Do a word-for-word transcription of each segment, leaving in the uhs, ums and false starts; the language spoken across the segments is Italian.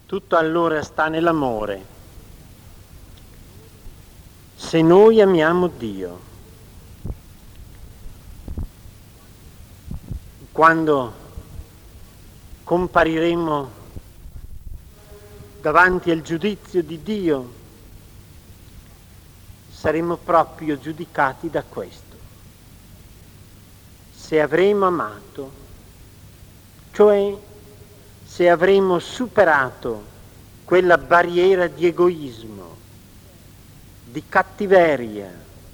Tutto allora sta nell'amore. Se noi amiamo Dio, quando compariremo davanti al giudizio di Dio, saremo proprio giudicati da questo. Se avremo amato, cioè se avremo superato quella barriera di egoismo, di cattiveria,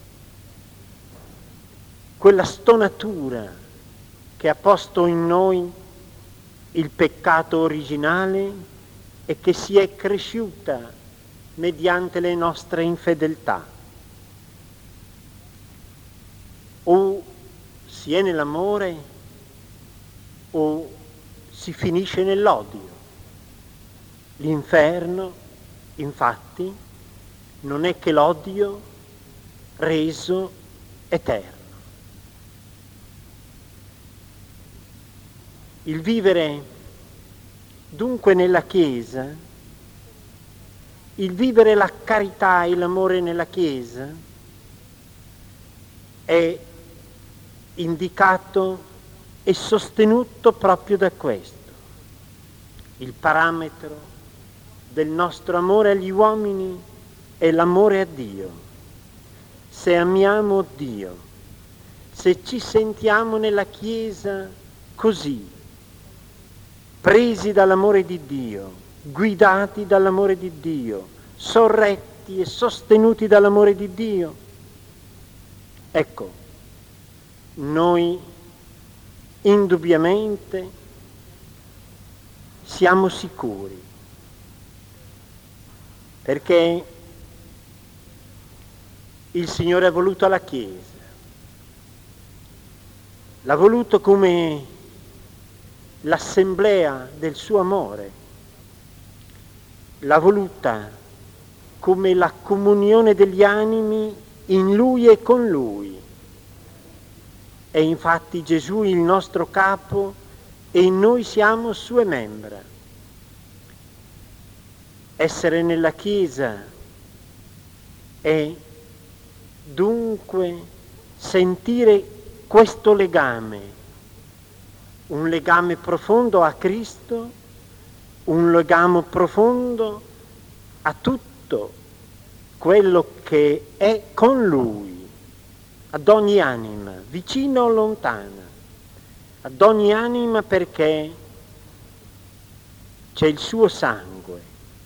quella stonatura che ha posto in noi il peccato originale e che si è cresciuta mediante le nostre infedeltà. O si è nell'amore o si finisce nell'odio. L'inferno, infatti, non è che l'odio reso eterno. Il vivere dunque nella Chiesa, il vivere la carità e l'amore nella Chiesa è indicato e sostenuto proprio da questo. Il parametro del nostro amore agli uomini è l'amore a Dio. Se amiamo Dio, se ci sentiamo nella Chiesa così, presi dall'amore di Dio, guidati dall'amore di Dio, sorretti e sostenuti dall'amore di Dio, ecco, noi indubbiamente siamo sicuri, perché il Signore ha voluto la Chiesa, l'ha voluto come l'assemblea del suo amore, l'ha voluta come la comunione degli animi in Lui e con Lui. E infatti Gesù il nostro capo e noi siamo sue membra. Essere nella Chiesa è dunque sentire questo legame, un legame profondo a Cristo, un legame profondo a tutto quello che è con Lui, ad ogni anima, vicina o lontana, ad ogni anima, perché c'è il suo sangue,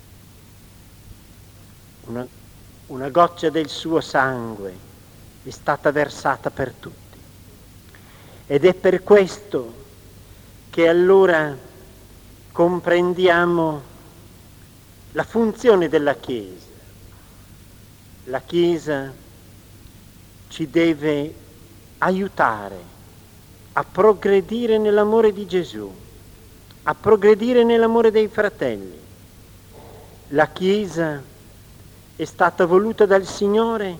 una, una goccia del suo sangue è stata versata per tutti. Ed è per questo che allora comprendiamo la funzione della Chiesa. La Chiesa ci deve aiutare a progredire nell'amore di Gesù, a progredire nell'amore dei fratelli. La Chiesa è stata voluta dal Signore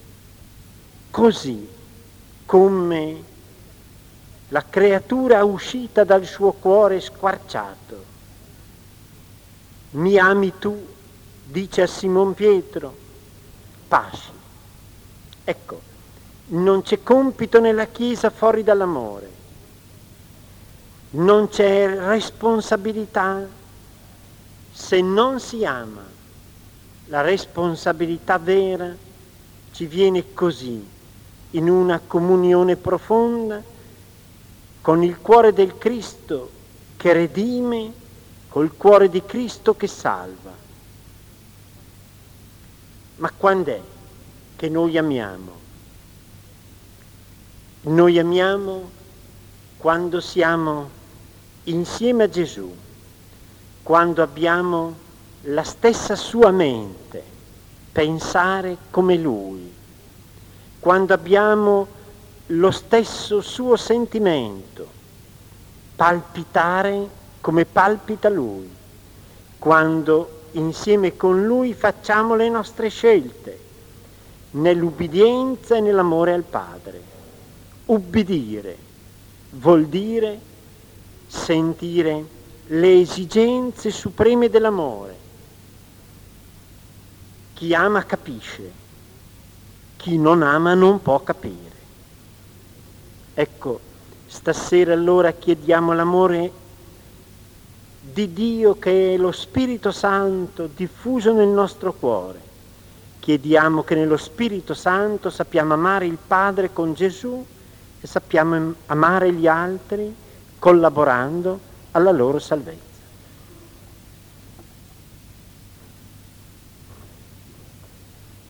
così come la creatura uscita dal suo cuore squarciato. Mi ami tu, dice a Simon Pietro, pasci. Ecco, non c'è compito nella Chiesa fuori dall'amore, non c'è responsabilità se non si ama. La responsabilità vera ci viene così, in una comunione profonda con il cuore del Cristo che redime, col cuore di Cristo che salva. Ma quando è che noi amiamo? Noi amiamo quando siamo insieme a Gesù, quando abbiamo la stessa sua mente, pensare come Lui, quando abbiamo lo stesso suo sentimento, palpitare come palpita Lui, quando insieme con Lui facciamo le nostre scelte, nell'ubbidienza e nell'amore al Padre. Ubbidire vuol dire sentire le esigenze supreme dell'amore. Chi ama capisce, chi non ama non può capire. Ecco, stasera allora chiediamo l'amore di Dio, che è lo Spirito Santo diffuso nel nostro cuore. Chiediamo che nello Spirito Santo sappiamo amare il Padre con Gesù e sappiamo amare gli altri collaborando alla loro salvezza.